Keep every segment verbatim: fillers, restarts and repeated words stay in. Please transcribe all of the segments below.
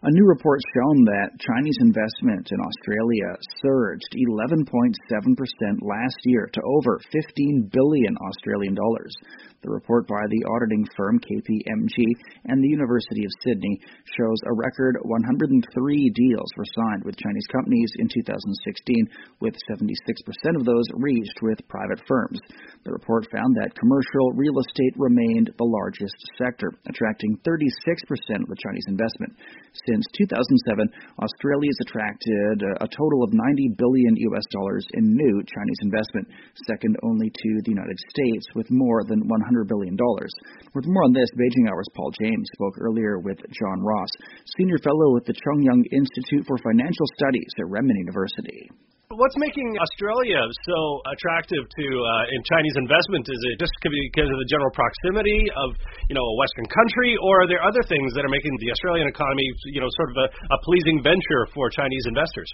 A new report's shown that Chinese investment in Australia surged eleven point seven percent last year to over fifteen billion Australian dollars. The report by the auditing firm K P M G and the University of Sydney shows a record one hundred three deals were signed with Chinese companies in two thousand sixteen, with seventy-six percent of those reached with private firms. The report found that commercial real estate remained the largest sector, attracting thirty-six percent of the Chinese investment. Since two thousand seven, Australia has attracted a total of ninety billion U S dollars in new Chinese investment, second only to the United States with more than one hundred billion dollars. With more on this, Beijing Hour's Paul James spoke earlier with John Ross, Senior Fellow with the Chongyang Institute for Financial Studies at Renmin University. What's making Australia so attractive to uh, in Chinese investment? Is it just because of the general proximity of, you know, a Western country, or are there other things that are making the Australian economy, you know, sort of a, a pleasing venture for Chinese investors?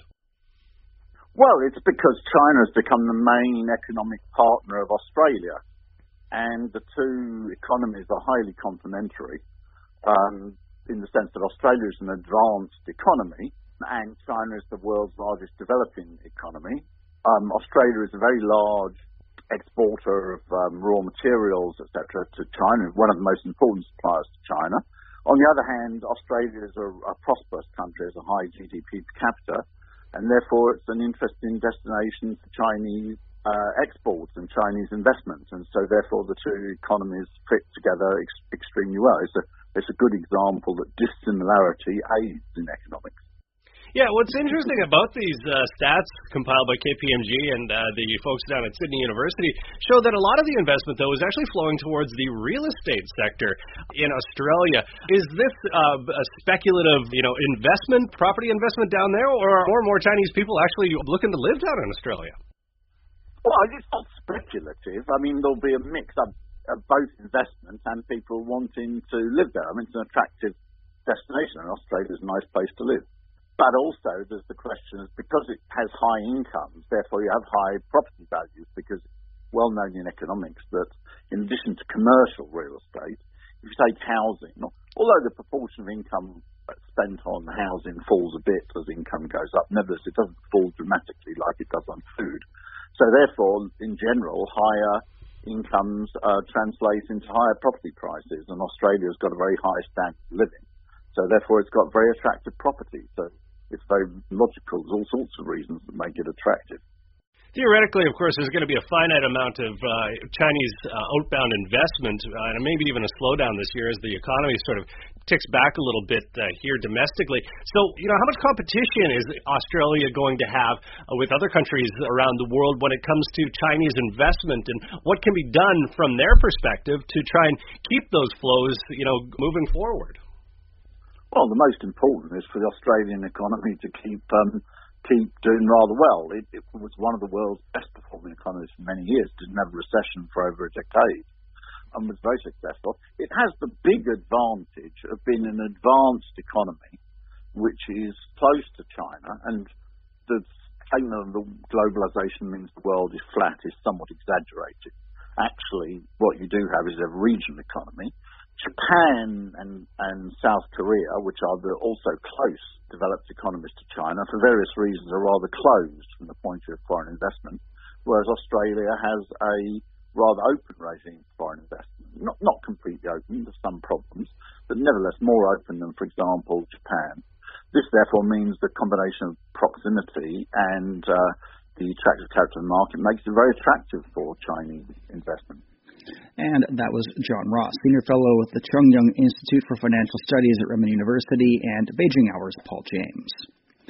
Well, it's because China has become the main economic partner of Australia, and the two economies are highly complementary um, in the sense that Australia is an advanced economy, and China is the world's largest developing economy. Um, Australia is a very large exporter of um, raw materials, et cetera, to China, one of the most important suppliers to China. On the other hand, Australia is a, a prosperous country, has a high G D P per capita, and therefore it's an interesting destination for Chinese uh, exports and Chinese investments, and so therefore the two economies fit together ex- extremely well. It's a, it's a good example that dissimilarity aids in economics. Yeah, what's interesting about these uh, stats compiled by K P M G and uh, the folks down at Sydney University show that a lot of the investment, though, is actually flowing towards the real estate sector in Australia. Is this uh, a speculative, you know, investment, property investment down there, or are more and more Chinese people actually looking to live down in Australia? Well, it's not speculative. I mean, there'll be a mix of, of both investment and people wanting to live there. I mean, it's an attractive destination, and Australia is a nice place to live. But also, there's the question is because it has high incomes, therefore you have high property values, because it's well known in economics that in addition to commercial real estate, if you take housing, although the proportion of income spent on housing falls a bit as income goes up, nevertheless it doesn't fall dramatically like it does on food. So therefore, in general, higher incomes uh, translate into higher property prices, and Australia's got a very high standard of living. So therefore it's got very attractive property. So it's very logical. There's all sorts of reasons that make it attractive. Theoretically, of course, there's going to be a finite amount of uh, Chinese uh, outbound investment, uh, and maybe even a slowdown this year as the economy sort of ticks back a little bit uh, here domestically. So, you know, how much competition is Australia going to have uh, with other countries around the world when it comes to Chinese investment, and what can be done from their perspective to try and keep those flows, you know, moving forward? Well, the most important is for the Australian economy to keep um, keep doing rather well. It, it was one of the world's best performing economies for many years. Didn't have a recession for over a decade and was very successful. It has the big advantage of being an advanced economy, which is close to China. And the statement of the globalization means the world is flat is somewhat exaggerated. Actually, what you do have is a regional economy. Japan and, and South Korea, which are the also close developed economies to China, for various reasons are rather closed from the point of view of foreign investment, whereas Australia has a rather open regime for foreign investment. Not, not completely open, there's some problems, but nevertheless more open than, for example, Japan. This therefore means the combination of proximity and uh, the attractive character of the market makes it very attractive for Chinese investment. And that was John Ross, Senior Fellow with the Chongyang Institute for Financial Studies at Renmin University, and Beijing Hour's Paul James.